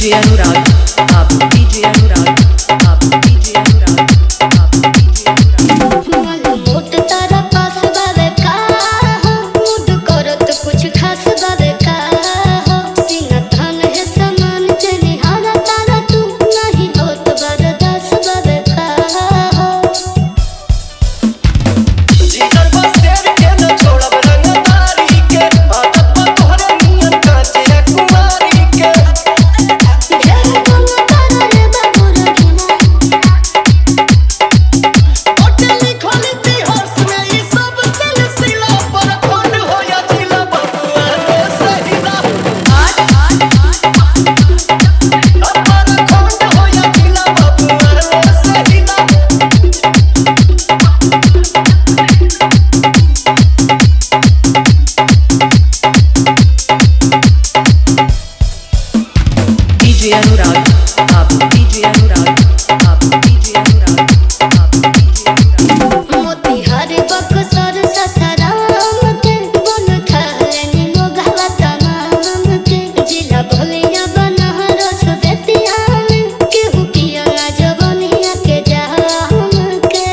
DJ Anurag, Babu DJ Anurag, Babu DJ Anurag, Babu DJ Anurag. मोट तारा पास बावे का हो, मूड करत कुछ खास बावे का हो, सीना थान है समान चली हारा तारा तू नहीं होत बरदास बावे का हो। जिगर बसेर के न छोड़ब रंगदारी के, आदत बा तोहरे नियन काचे कुमारी के। ढेर कोनो तारा रे बाबू रखिना, होटली खोल इतिहास में ई सब सिलसिला पर खंड हो या जिला बबुआ रे सहिला। अपर खंड हो या जिला बबुआ रे सहिला। DJ Anurag, Babu DJ Anurag, Babu DJ Anurag, Babu DJ Anurag. Motihari Buxar Sasaram के बन थालनी मोगवा तमाम के, जिला भोलिया बनारस बेतिया में केहू पिया ना जवनिया के जाम के।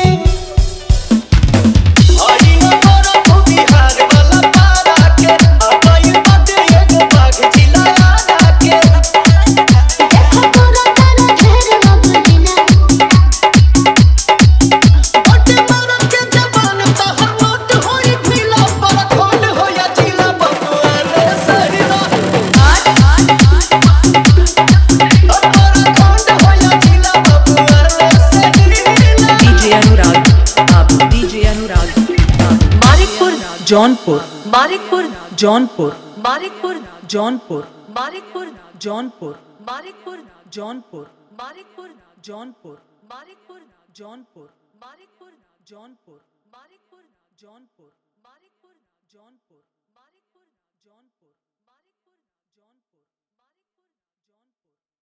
आई न तोरा तू बिहार वाला पारा के, आइल बाटे एगो बाघ जिला आरा के। देखो तोरा तारा ढेर बबुलिना, बटे मारत के जवान तहर नोट होई थिला पर खंड हो या जिला बबुआ रे सहिला। अपर खंड हो या जिला बबुआ रे सहिला। DJ Anurag, Babu DJ Anurag, Babu Malikpur, Jaunpur, Malikpur, Jaunpur, Malikpur, Jaunpur, Malikpur, Jaunpur, Malikpur, Jaunpur, Malikpur, Jaunpur, Malikpur, Jaunpur, Malikpur, Jaunpur, Malikpur, Jaunpur, Malikpur, Jaunpur, Malikpur, Jaunpur.